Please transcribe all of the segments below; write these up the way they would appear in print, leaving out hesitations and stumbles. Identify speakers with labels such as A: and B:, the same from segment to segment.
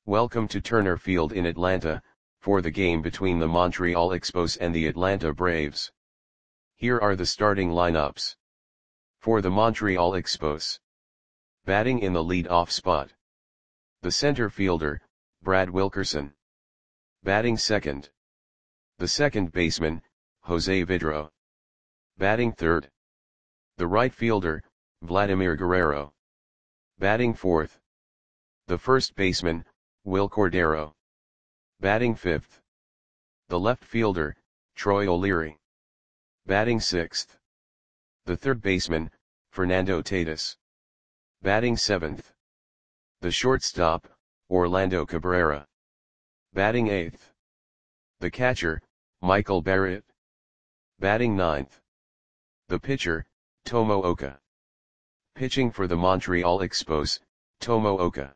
A: Welcome to Turner Field in Atlanta, for the game between the Montreal Expos and the Atlanta Braves. Here are the starting lineups. For the Montreal Expos. Batting in the lead-off spot. The center fielder, Brad Wilkerson. Batting second. The second baseman, Jose Vidro. Batting third. The right fielder, Vladimir Guerrero. Batting fourth. The first baseman, Wil Cordero. Batting fifth. The left fielder, Troy O'Leary. Batting sixth. The third baseman, Fernando Tatis. Batting seventh. The shortstop, Orlando Cabrera. Batting eighth. The catcher, Michael Barrett. Batting ninth. The pitcher, Tomo Oka. Pitching for the Montreal Expos, Tomo Oka.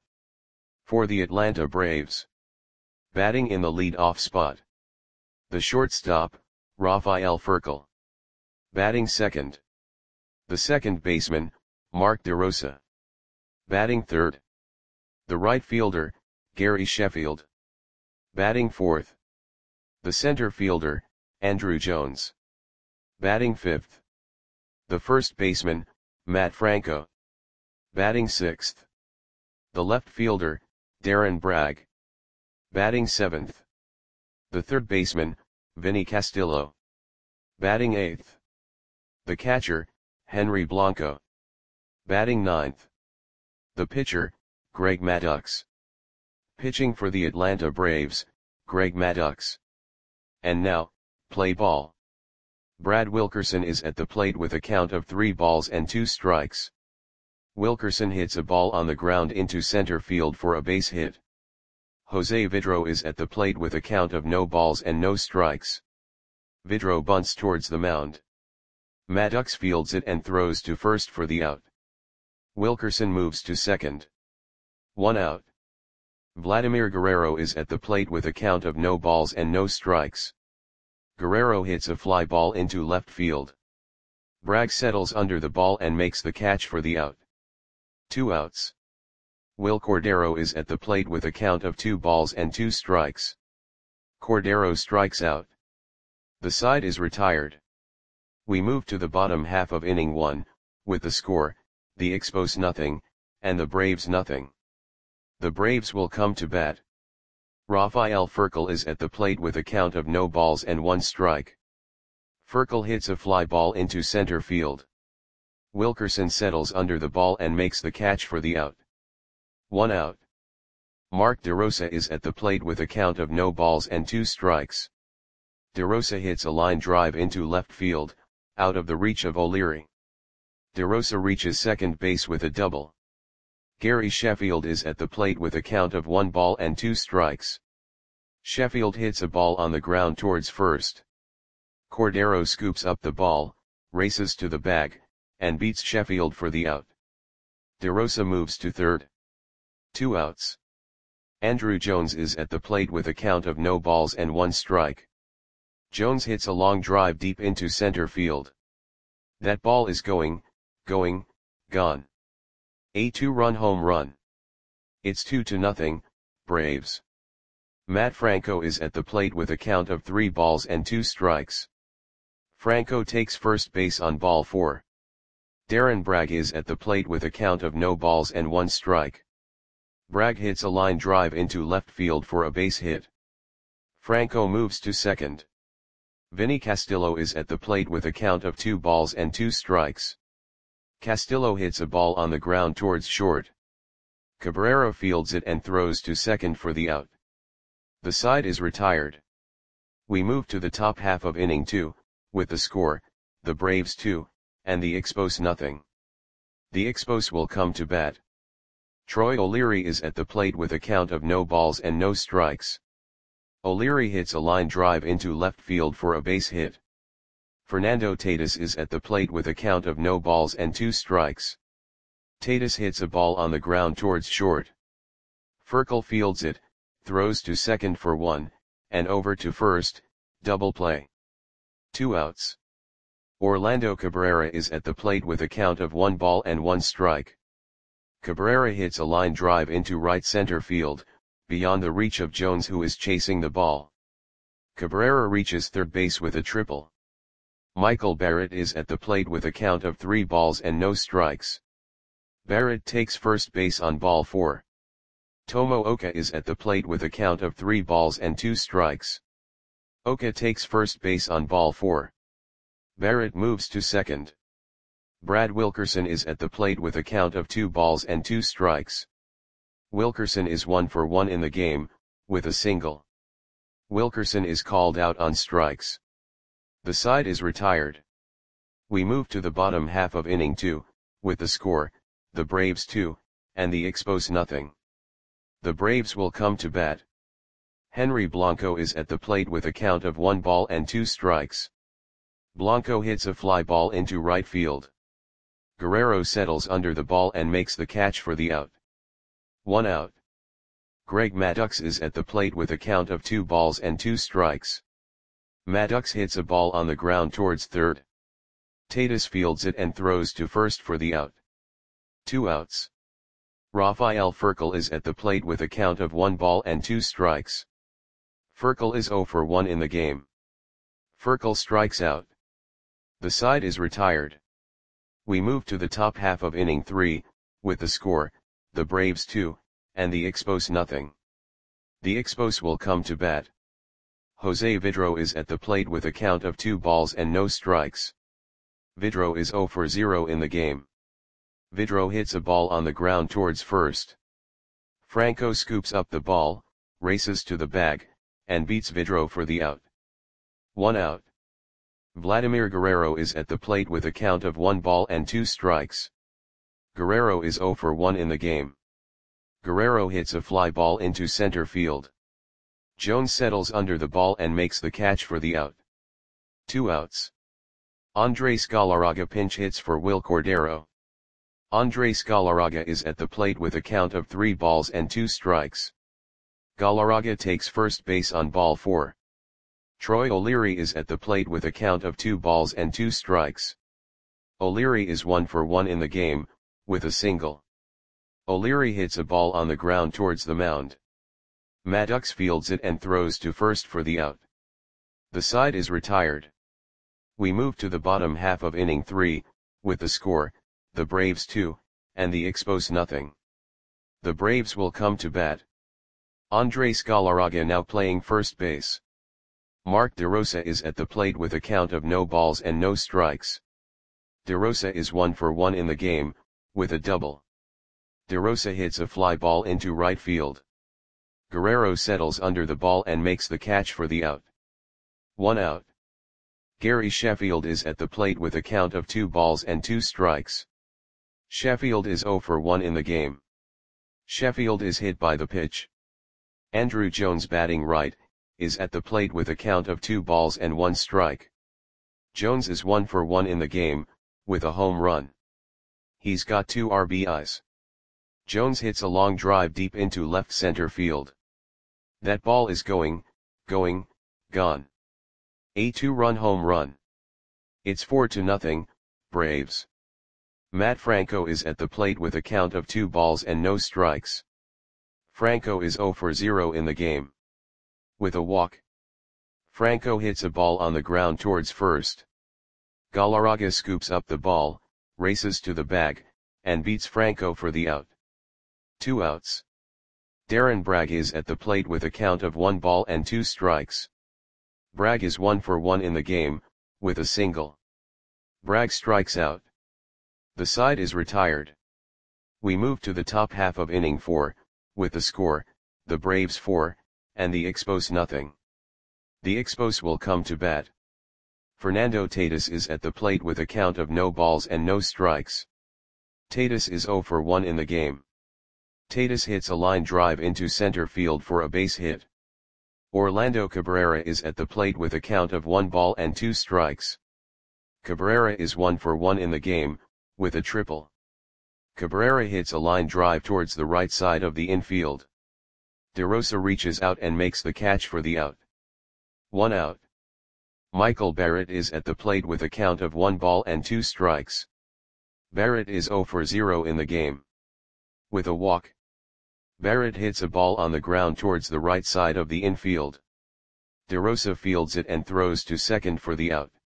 A: For the Atlanta Braves. Batting in the lead-off spot. The shortstop, Rafael Furcal. Batting second. The second baseman, Mark DeRosa. Batting third. The right fielder, Gary Sheffield. Batting fourth. The center fielder, Andruw Jones. Batting fifth. The first baseman, Matt Franco. Batting sixth. The left fielder, Darren Bragg. Batting seventh. The third baseman, Vinny Castillo. Batting eighth. The catcher, Henry Blanco. Batting ninth. The pitcher, Greg Maddux. Pitching for the Atlanta Braves, Greg Maddux. And now, play ball. Brad Wilkerson is at the plate with a count of 3 balls and 2 strikes. Wilkerson hits a ball on the ground into center field for a base hit. Jose Vidro is at the plate with a count of no balls and no strikes. Vidro bunts towards the mound. Maddux fields it and throws to first for the out. Wilkerson moves to second. 1 out. Vladimir Guerrero is at the plate with a count of no balls and no strikes. Guerrero hits a fly ball into left field. Bragg settles under the ball and makes the catch for the out. 2 outs. Wil Cordero is at the plate with a count of 2 balls and 2 strikes. Cordero strikes out. The side is retired. We move to the bottom half of inning 1, with the score, the Expos nothing, and the Braves nothing. The Braves will come to bat. Rafael Furcal is at the plate with a count of no balls and 1 strike. Furcal hits a fly ball into center field. Wilkerson settles under the ball and makes the catch for the out. 1 out. Mark DeRosa is at the plate with a count of no balls and 2 strikes. DeRosa hits a line drive into left field, out of the reach of O'Leary. DeRosa reaches second base with a double. Gary Sheffield is at the plate with a count of 1 ball and 2 strikes. Sheffield hits a ball on the ground towards first. Cordero scoops up the ball, races to the bag, and beats Sheffield for the out. DeRosa moves to third. 2 outs. Andruw Jones is at the plate with a count of no balls and 1 strike. Jones hits a long drive deep into center field. That ball is gone. A 2-run home run. It's 2-0, Braves. Matt Franco is at the plate with a count of 3 balls and 2 strikes. Franco takes first base on ball 4. Darren Bragg is at the plate with a count of no balls and 1 strike. Bragg hits a line drive into left field for a base hit. Franco moves to second. Vinny Castillo is at the plate with a count of 2 balls and 2 strikes. Castillo hits a ball on the ground towards short. Cabrera fields it and throws to second for the out. The side is retired. We move to the top half of inning 2, with the score, the Braves 2, and the Expos nothing. The Expos will come to bat. Troy O'Leary is at the plate with a count of no balls and no strikes. O'Leary hits a line drive into left field for a base hit. Fernando Tatis is at the plate with a count of no balls and 2 strikes. Tatis hits a ball on the ground towards short. Furcal fields it, throws to second for 1, and over to first, double play. 2 outs. Orlando Cabrera is at the plate with a count of 1 ball and 1 strike. Cabrera hits a line drive into right center field, beyond the reach of Jones, who is chasing the ball. Cabrera reaches third base with a triple. Michael Barrett is at the plate with a count of 3 balls and no strikes. Barrett takes first base on ball 4. Tomo Oka is at the plate with a count of 3 balls and 2 strikes. Oka takes first base on ball 4. Barrett moves to second. Brad Wilkerson is at the plate with a count of 2 balls and 2 strikes. Wilkerson is 1 for 1 in the game, with a single. Wilkerson is called out on strikes. The side is retired. We move to the bottom half of inning 2, with the score, the Braves 2, and the Expos nothing. The Braves will come to bat. Henry Blanco is at the plate with a count of 1 ball and 2 strikes. Blanco hits a fly ball into right field. Guerrero settles under the ball and makes the catch for the out. 1 out. Greg Maddux is at the plate with a count of 2 balls and 2 strikes. Maddux hits a ball on the ground towards third. Tatis fields it and throws to first for the out. 2 outs. Rafael Furcal is at the plate with a count of 1 ball and 2 strikes. Furcal is 0 for 1 in the game. Furcal strikes out. The side is retired. We move to the top half of inning 3, with the score, the Braves 2, and the Expos nothing. The Expos will come to bat. Jose Vidro is at the plate with a count of 2 balls and no strikes. Vidro is 0 for 0 in the game. Vidro hits a ball on the ground towards first. Franco scoops up the ball, races to the bag, and beats Vidro for the out. 1 out. Vladimir Guerrero is at the plate with a count of 1 ball and 2 strikes. Guerrero is 0 for 1 in the game. Guerrero hits a fly ball into center field. Jones settles under the ball and makes the catch for the out. 2 outs. Andres Galarraga pinch hits for Will Cordero. Andres Galarraga is at the plate with a count of 3 balls and 2 strikes. Galarraga takes first base on ball 4. Troy O'Leary is at the plate with a count of 2 balls and 2 strikes. O'Leary is 1 for 1 in the game, with a single. O'Leary hits a ball on the ground towards the mound. Maddux fields it and throws to first for the out. The side is retired. We move to the bottom half of inning 3, with the score, the Braves 2, and the Expos nothing. The Braves will come to bat. Andres Galarraga now playing first base. Mark DeRosa is at the plate with a count of no balls and no strikes. DeRosa is 1 for 1 in the game, with a double. DeRosa hits a fly ball into right field. Guerrero settles under the ball and makes the catch for the out. 1 out. Gary Sheffield is at the plate with a count of 2 balls and 2 strikes. Sheffield is 0 for 1 in the game. Sheffield is hit by the pitch. Andrew Jones, batting right, is at the plate with a count of 2 balls and 1 strike. Jones is 1 for 1 in the game, with a home run. He's got 2 RBIs. Jones hits a long drive deep into left center field. That ball is gone. A 2-run home run. It's 4-0, Braves. Matt Franco is at the plate with a count of 2 balls and no strikes. Franco is 0 for 0 in the game. With a walk. Franco hits a ball on the ground towards first. Galarraga scoops up the ball, races to the bag, and beats Franco for the out. 2 outs. Darren Bragg is at the plate with a count of 1 ball and 2 strikes. Bragg is 1 for 1 in the game, with a single. Bragg strikes out. The side is retired. We move to the top half of inning 4, with the score, the Braves 4, and the Expos nothing. The Expos will come to bat. Fernando Tatis is at the plate with a count of no balls and no strikes. Tatis is 0 for 1 in the game. Tatis hits a line drive into center field for a base hit. Orlando Cabrera is at the plate with a count of 1 ball and 2 strikes. Cabrera is 1 for 1 in the game, with a triple. Cabrera hits a line drive towards the right side of the infield. DeRosa reaches out and makes the catch for the out. 1 out. Michael Barrett is at the plate with a count of 1 ball and 2 strikes. Barrett is 0 for 0 in the game. With a walk. Barrett hits a ball on the ground towards the right side of the infield. DeRosa fields it and throws to second for the out.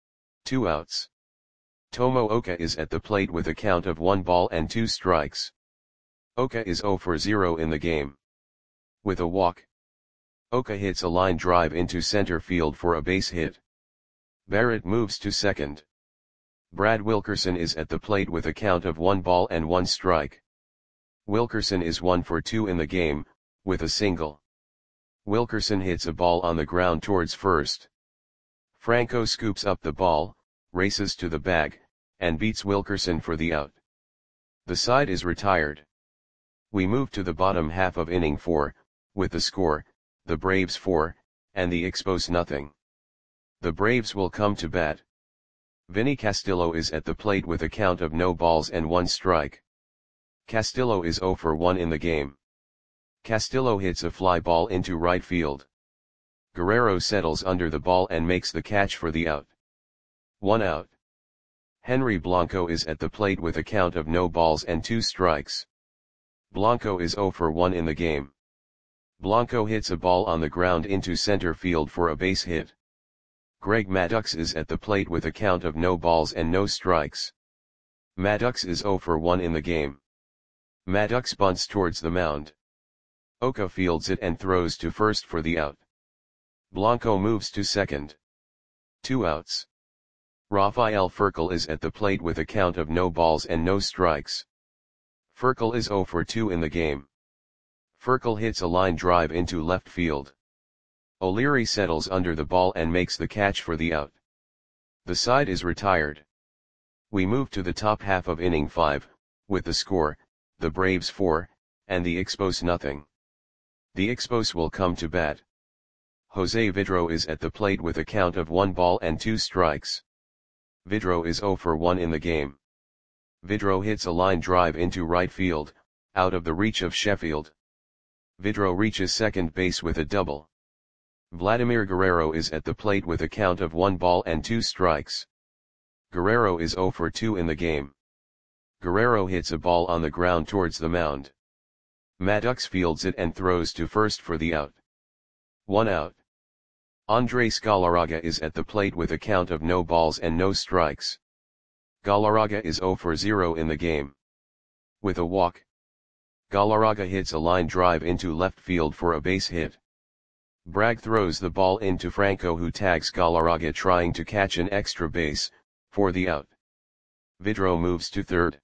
A: 2 outs. Tomooka is at the plate with a count of 1 ball and 2 strikes. Oka is 0 for 0 in the game. With a walk, Oka hits a line drive into center field for a base hit. Barrett moves to second. Brad Wilkerson is at the plate with a count of 1 ball and 1 strike. Wilkerson is 1 for 2 in the game, with a single. Wilkerson hits a ball on the ground towards first. Franco scoops up the ball, races to the bag, and beats Wilkerson for the out. The side is retired. We move to the bottom half of inning 4, with the score, the Braves 4, and the Expos nothing. The Braves will come to bat. Vinny Castillo is at the plate with a count of no balls and 1 strike. Castillo is 0 for 1 in the game. Castillo hits a fly ball into right field. Guerrero settles under the ball and makes the catch for the out. 1 out. Henry Blanco is at the plate with a count of no balls and 2 strikes. Blanco is 0 for 1 in the game. Blanco hits a ball on the ground into center field for a base hit. Greg Maddux is at the plate with a count of no balls and no strikes. Maddux is 0 for 1 in the game. Maddux bunts towards the mound. Oka fields it and throws to first for the out. Blanco moves to second. 2 outs. Rafael Furcal is at the plate with a count of no balls and no strikes. Furcal is 0 for 2 in the game. Furcal hits a line drive into left field. O'Leary settles under the ball and makes the catch for the out. The side is retired. We move to the top half of inning 5, with the score, the Braves 4, and the Expos nothing. The Expos will come to bat. Jose Vidro is at the plate with a count of 1 ball and 2 strikes. Vidro is 0 for 1 in the game. Vidro hits a line drive into right field, out of the reach of Sheffield. Vidro reaches second base with a double. Vladimir Guerrero is at the plate with a count of 1 ball and 2 strikes. Guerrero is 0 for 2 in the game. Guerrero hits a ball on the ground towards the mound. Maddux fields it and throws to first for the out. 1 out. Andres Galarraga is at the plate with a count of no balls and no strikes. Galarraga is 0 for 0 in the game. With a walk, Galarraga hits a line drive into left field for a base hit. Bragg throws the ball into Franco, who tags Galarraga trying to catch an extra base, for the out. Vidro moves to third.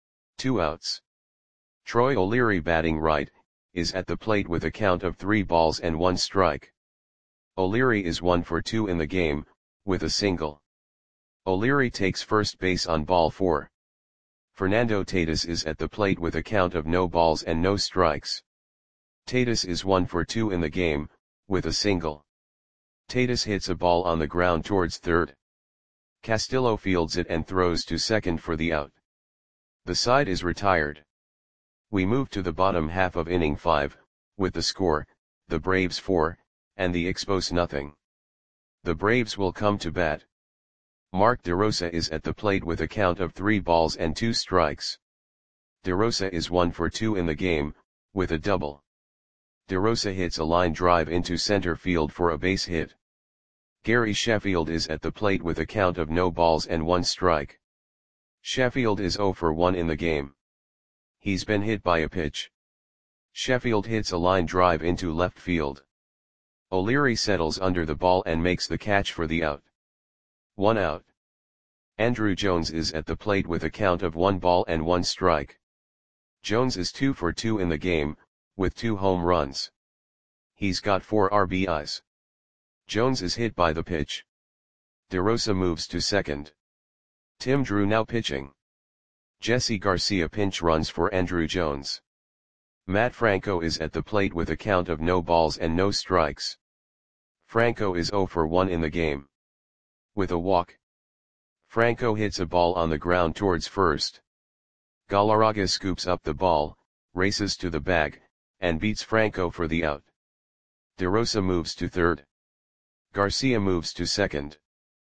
A: 2 outs. Troy O'Leary, batting right, is at the plate with a count of 3 balls and 1 strike. O'Leary is 1 for 2 in the game, with a single. O'Leary takes first base on ball 4. Fernando Tatis is at the plate with a count of no balls and no strikes. Tatis is 1 for 2 in the game, with a single. Tatis hits a ball on the ground towards third. Castillo fields it and throws to second for the out. The side is retired. We move to the bottom half of inning 5, with the score, the Braves 4, and the Expos nothing. The Braves will come to bat. Mark DeRosa is at the plate with a count of 3 balls and 2 strikes. DeRosa is 1 for 2 in the game, with a double. DeRosa hits a line drive into center field for a base hit. Gary Sheffield is at the plate with a count of no balls and 1 strike. Sheffield is 0 for 1 in the game. He's been hit by a pitch. Sheffield hits a line drive into left field. O'Leary settles under the ball and makes the catch for the out. 1 out. Andruw Jones is at the plate with a count of 1 ball and 1 strike. Jones is 2 for 2 in the game, with 2 home runs. He's got 4 RBIs. Jones is hit by the pitch. DeRosa moves to second. Tim Drew now pitching. Jesse Garcia pinch runs for Andruw Jones. Matt Franco is at the plate with a count of no balls and no strikes. Franco is 0 for 1 in the game. With a walk, Franco hits a ball on the ground towards first. Galarraga scoops up the ball, races to the bag, and beats Franco for the out. DeRosa moves to third. Garcia moves to second.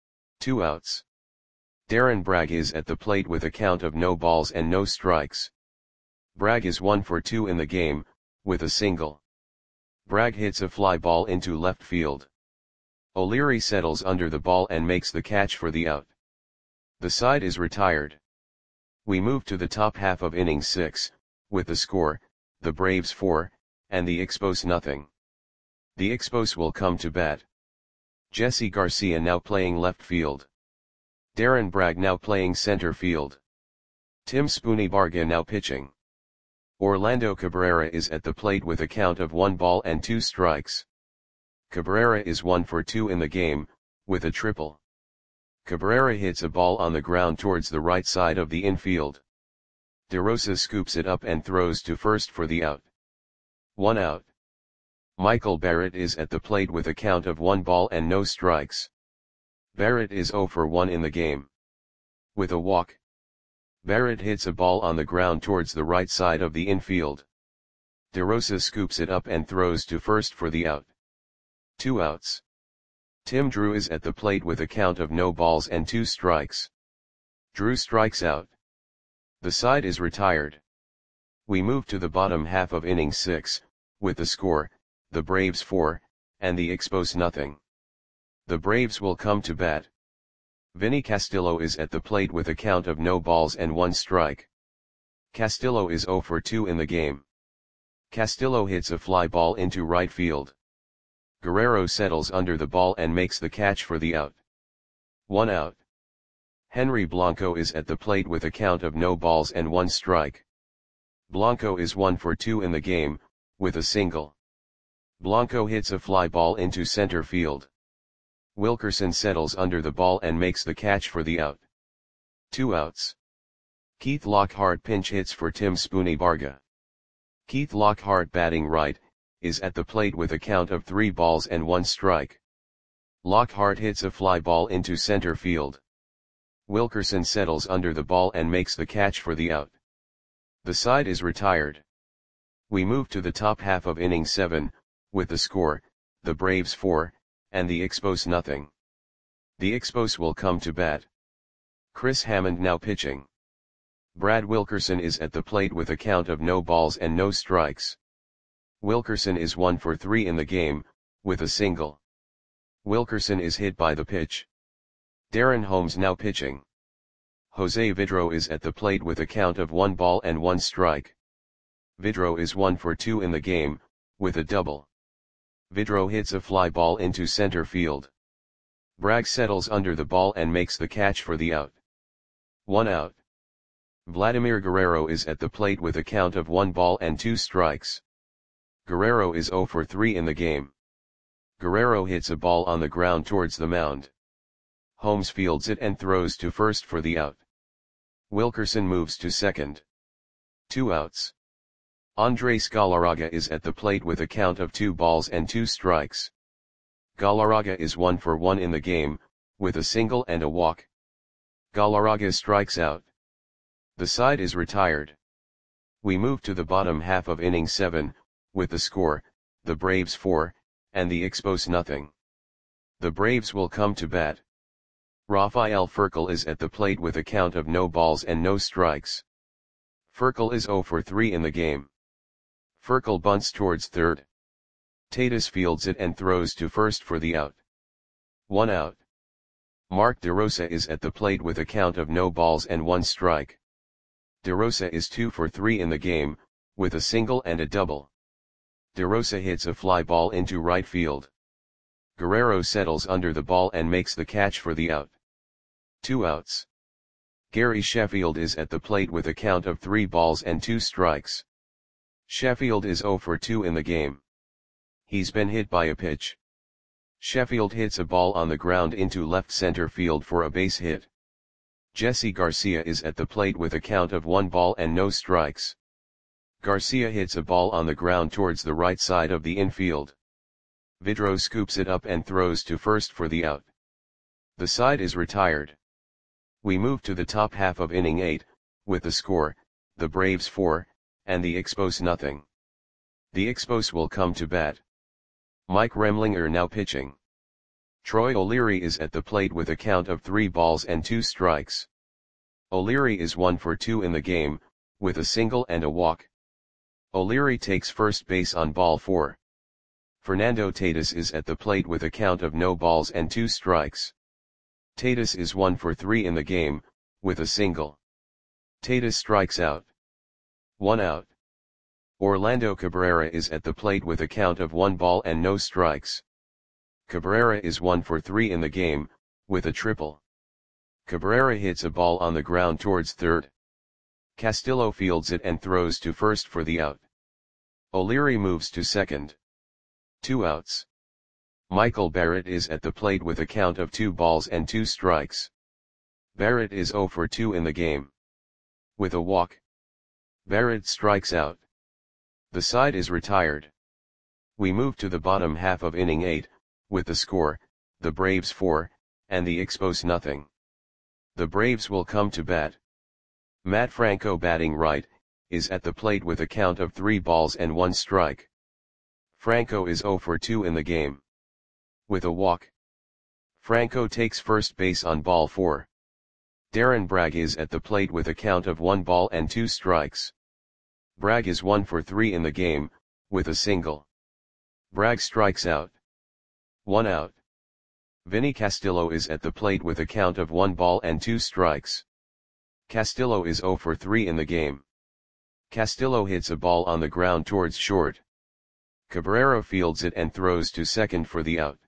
A: 2 outs. Darren Bragg is at the plate with a count of no balls and no strikes. Bragg is 1 for 2 in the game, with a single. Bragg hits a fly ball into left field. O'Leary settles under the ball and makes the catch for the out. The side is retired. We move to the top half of inning 6, with the score, the Braves 4, and the Expos nothing. The Expos will come to bat. Jesse Garcia now playing left field. Darren Bragg now playing center field. Tim Spoony Barga now pitching. Orlando Cabrera is at the plate with a count of 1 ball and 2 strikes. Cabrera is 1 for 2 in the game, with a triple. Cabrera hits a ball on the ground towards the right side of the infield. DeRosa scoops it up and throws to first for the out. 1 out. Michael Barrett is at the plate with a count of 1 ball and no strikes. Barrett is 0 for 1 in the game. With a walk. Barrett hits a ball on the ground towards the right side of the infield. DeRosa scoops it up and throws to first for the out. 2 outs. Tim Drew is at the plate with a count of no balls and 2 strikes. Drew strikes out. The side is retired. We move to the bottom half of inning 6, with the score, the Braves 4, and the Expos nothing. The Braves will come to bat. Vinny Castillo is at the plate with a count of no balls and 1 strike. Castillo is 0 for 2 in the game. Castillo hits a fly ball into right field. Guerrero settles under the ball and makes the catch for the out. 1 out. Henry Blanco is at the plate with a count of no balls and 1 strike. Blanco is 1 for 2 in the game, with a single. Blanco hits a fly ball into center field. Wilkerson settles under the ball and makes the catch for the out. 2 outs. Keith Lockhart pinch hits for Tim Spoony Barga. Keith Lockhart batting right, is at the plate with a count of 3 balls and 1 strike. Lockhart hits a fly ball into center field. Wilkerson settles under the ball and makes the catch for the out. The side is retired. We move to the top half of inning 7, with the score, the Braves 4, and the Expos nothing. The Expos will come to bat. Chris Hammond now pitching. Brad Wilkerson is at the plate with a count of no balls and no strikes. Wilkerson is 1 for 3 in the game, with a single. Wilkerson is hit by the pitch. Darren Holmes now pitching. Jose Vidro is at the plate with a count of 1 ball and 1 strike. Vidro is 1 for 2 in the game, with a double. Vidro hits a fly ball into center field. Bragg settles under the ball and makes the catch for the out. 1 out. Vladimir Guerrero is at the plate with a count of 1 ball and 2 strikes. Guerrero is 0 for 3 in the game. Guerrero hits a ball on the ground towards the mound. Holmes fields it and throws to first for the out. Wilkerson moves to second. 2 outs. Andres Galarraga is at the plate with a count of 2 balls and 2 strikes. Galarraga is 1 for 1 in the game, with a single and a walk. Galarraga strikes out. The side is retired. We move to the bottom half of inning 7, with the score, the Braves 4, and the Expos nothing. The Braves will come to bat. Rafael Furcal is at the plate with a count of no balls and no strikes. Furcal is 0 for 3 in the game. Furcal bunts towards third. Tatis fields it and throws to first for the out. 1 out. Mark DeRosa is at the plate with a count of no balls and 1 strike. DeRosa is 2 for 3 in the game, with a single and a double. DeRosa hits a fly ball into right field. Guerrero settles under the ball and makes the catch for the out. 2 outs. Gary Sheffield is at the plate with a count of 3 balls and 2 strikes. Sheffield is 0 for 2 in the game. He's been hit by a pitch. Sheffield hits a ball on the ground into left center field for a base hit. Jesse Garcia is at the plate with a count of 1 ball and no strikes. Garcia hits a ball on the ground towards the right side of the infield. Vidro scoops it up and throws to first for the out. The side is retired. We move to the top half of inning 8, with the score, the Braves 4, and the Expos nothing. The Expos will come to bat. Mike Remlinger now pitching. Troy O'Leary is at the plate with a count of 3 balls and 2 strikes. O'Leary is 1 for 2 in the game, with a single and a walk. O'Leary takes first base on ball 4. Fernando Tatis is at the plate with a count of no balls and 2 strikes. Tatis is 1 for 3 in the game, with a single. Tatis strikes out. 1 out. Orlando Cabrera is at the plate with a count of 1 ball and no strikes. Cabrera is 1 for 3 in the game, with a triple. Cabrera hits a ball on the ground towards third. Castillo fields it and throws to first for the out. O'Leary moves to second. 2 outs. Michael Barrett is at the plate with a count of 2 balls and 2 strikes. Barrett is 0 for 2 in the game. With a walk. Barrett strikes out. The side is retired. We move to the bottom half of inning 8, with the score, the Braves 4, and the Expos nothing. The Braves will come to bat. Matt Franco, batting right, is at the plate with a count of 3 balls and 1 strike. Franco is 0 for 2 in the game. With a walk. Franco takes first base on ball 4. Darren Bragg is at the plate with a count of 1 ball and 2 strikes. Bragg is 1 for 3 in the game, with a single. Bragg strikes out. 1 out. Vinny Castillo is at the plate with a count of 1 ball and 2 strikes. Castillo is 0 for 3 in the game. Castillo hits a ball on the ground towards short. Cabrera fields it and throws to second for the out.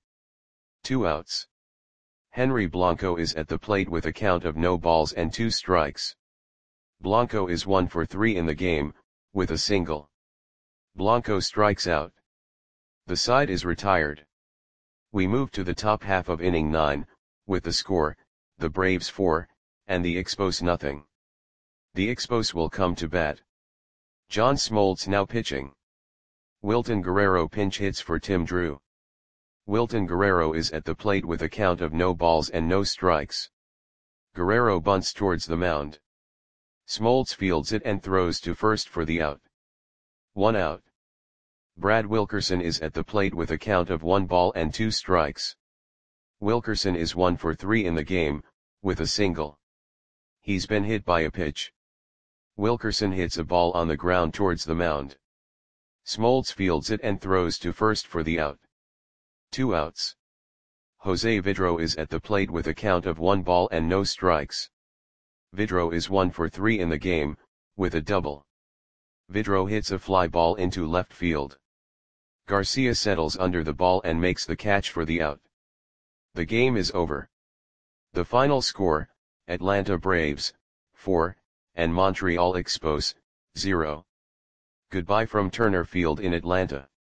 A: 2 outs. Henry Blanco is at the plate with a count of no balls and 2 strikes. Blanco is 1 for 3 in the game, with a single. Blanco strikes out. The side is retired. We move to the top half of inning 9, with the score, the Braves 4, and the Expos nothing. The Expos will come to bat. John Smoltz now pitching. Wilton Guerrero pinch hits for Tim Drew. Wilton Guerrero is at the plate with a count of no balls and no strikes. Guerrero bunts towards the mound. Smoltz fields it and throws to first for the out. 1 out. Brad Wilkerson is at the plate with a count of 1 ball and 2 strikes. Wilkerson is 1 for 3 in the game, with a single. He's been hit by a pitch. Wilkerson hits a ball on the ground towards the mound. Smoltz fields it and throws to first for the out. 2 outs. Jose Vidro is at the plate with a count of 1 ball and no strikes. Vidro is 1 for 3 in the game, with a double. Vidro hits a fly ball into left field. Garcia settles under the ball and makes the catch for the out. The game is over. The final score, Atlanta Braves, 4, and Montreal Expos, 0. Goodbye from Turner Field in Atlanta.